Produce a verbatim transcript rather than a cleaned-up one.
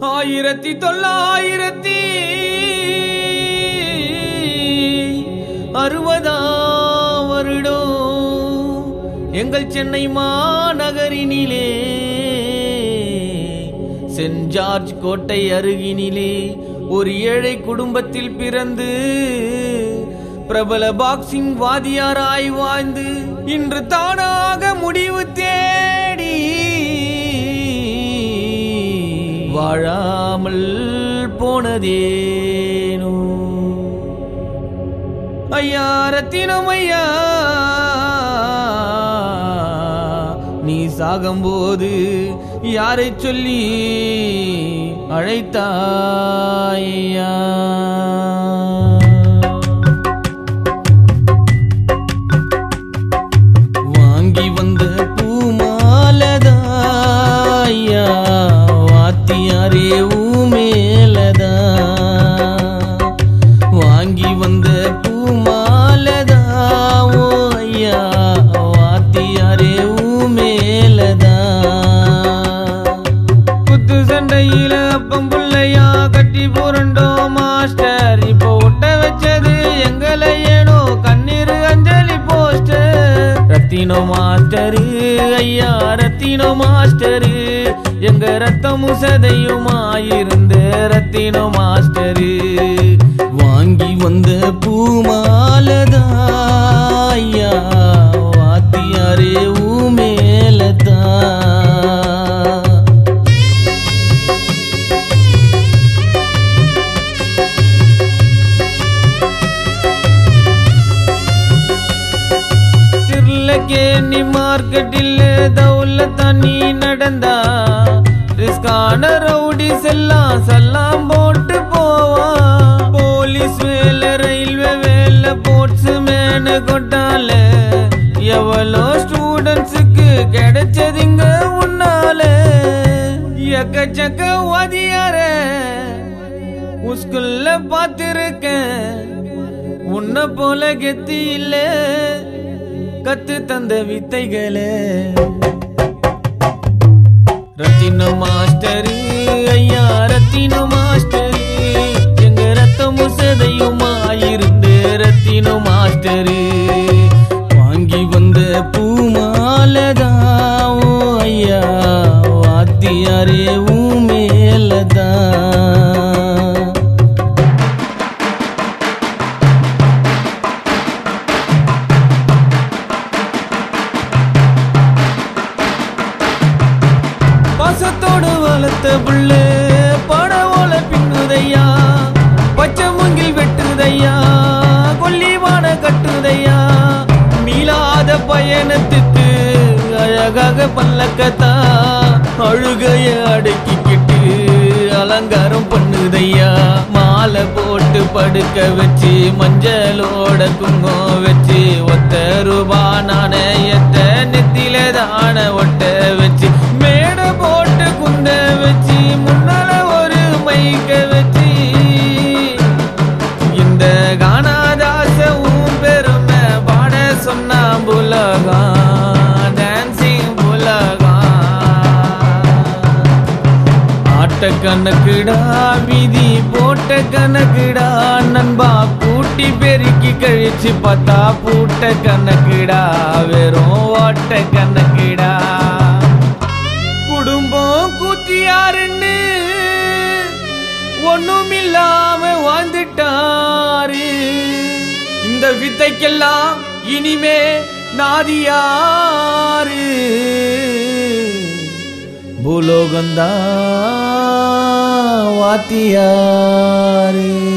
ஆயிரத்தி தொள்ளாயிரத்தி அறுபதாம் வருடம் எங்கள் சென்னை மாநகரினிலே சென்ட் ஜார்ஜ் கோட்டை அருகினிலே ஒரு ஏழை குடும்பத்தில் பிறந்து பிரபல பாக்ஸிங் வாதியாராய் வாழ்ந்து இன்று தானாக முடிவு தேடி வாழாமல் போனதேனோ. ஐயா ரத்தினம் ஐயா, நீ சாகும்போது யாரை சொல்லி அழைத்தாயா? வாங்கி வந்த பூமாலதாயா வாத்தியாரே ஊமேலதா. வாங்கி வந்த பூமாலதாவோ ஐயா வாத்தியாரே ஊமேலதா. குத்து சண்டையில அப்பம் புள்ளையா கட்டி போறண்டோ மாஸ்டர், இப்போ ஒட்ட வச்சது எங்களை ஏனோ கண்ணீர் அஞ்சலி போஸ்டர். ரத்தினோ மாஸ்டரு ஐயா ரத்தினோ மாஸ்டரு, எங்க ரத்தமும் சதையுமாயிருந்த ரத்தினோ மாஸ்டரு. வாங்கி வந்த பூமாலதா ஐயா வாத்தியாரே ஊமேலதா. சிர்லகேணி மார்க்கெட்டில் தௌலத்தா நீ நடந்தா, ரிஸ்கான ரவுடிஸ் எல்லாம் சல்லாம் போட்டு போவா. போலீஸ் வேலை ரயில்வே வேலை போட்ஸ் மேனு கொட்டால எவ்வளோ ஸ்டூடெண்ட்ஸுக்கு கிடைச்சதுங்க உன்னால. எக்கச்சக்க வாதியார உஸ்குல்ல பார்த்திருக்கேன், உன்னை போல கெத்தி இல்ல கத்து தந்த வித்தைகளே. ரத்தினோ மாஸ்டரு ஐயா ரத்தினோ மாஸ்டரு, எங்க ரத்தமும் சதையுமாயிருந்து ரத்தினோ மாஸ்டரு. வாங்கி வந்த பூமாலதாவோ ஐயா வாத்தியாரே ஊமேலதா. பாசத்தோடு வளர்த்த புள்ள படவோல பின்னுதையா, பச்சை மூங்கில் வெட்டுதையா, கொல்லிவான கட்டுதையா. மீளாத பயணத்துக்கு அழகாக பல்லக்கத்தா அழுகைய அடக்கிக்கிட்டு அலங்காரம் பண்ணுதையா. மாலை போட்டு படுக்க வச்சு மஞ்சளோட குங்குமம் வச்சு ஒத்த ரூபா நாணயத்த நெத்தில தான ஒட்ட வச்சு மேடை போட்டு குந்த வச்சு முன்னால ஒரு மைக்க வச்சு இந்த கானாதாசவும் பெருமை பாட சொன்னா புலகா டான்சிங் புலகா. ஆட்ட கணக்குடா விதி போட்ட கணக்குடா நண்பா, கூட்டி பெருக்கி கழிச்சு பார்த்தா பூட்ட கணக்குடா வெறும் ஓட்ட கணக்குடா. குடும்பம் கூத்தியாருன்னு ஒண்ணும் இல்லாம வாழ்ந்துட்டாரு. இந்த வித்தைக்கெல்லாம் இனிமே நாதியாரு பூலோகந்தா வாத்தியாரு.